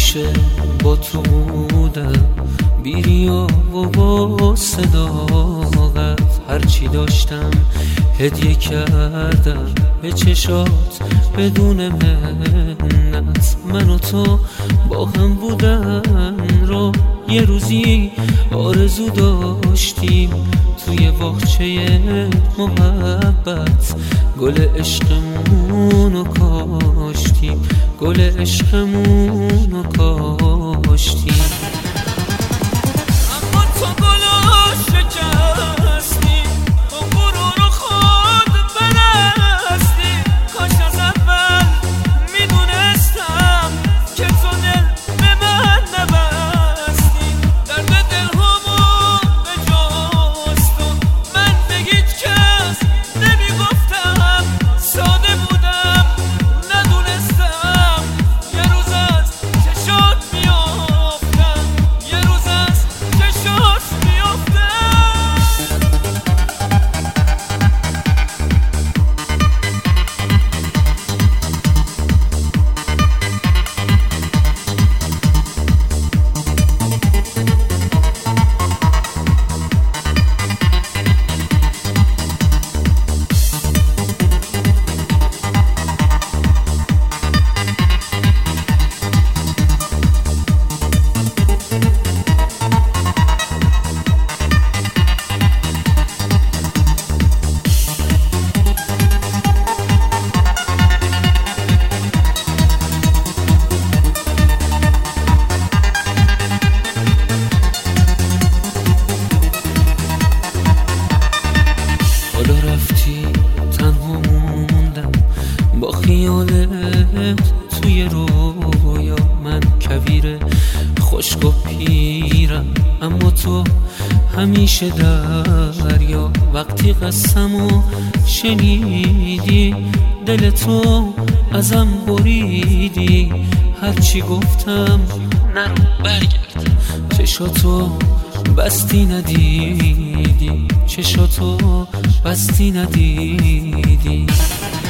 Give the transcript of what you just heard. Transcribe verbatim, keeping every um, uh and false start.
همیشه با تو بودم، بیری و با صداقت هرچی داشتم هدیه کردم به چشات بدون منت. من و تو با هم بودن رو یه روزی آرزو داشتیم، توی باغچه محبت گل عشقمون رو کاشتیم، گل عشقمون رو کاشتیم. تنها موندم با خیالت توی رویا، من کویر خشک و پیرم اما تو همیشه دریا. وقتی قسمو شنیدی دل تو ازم بریدی، هرچی گفتم نرو برگرد، چشاتو بستی ندیدی، چشاتو بستی ندیدی.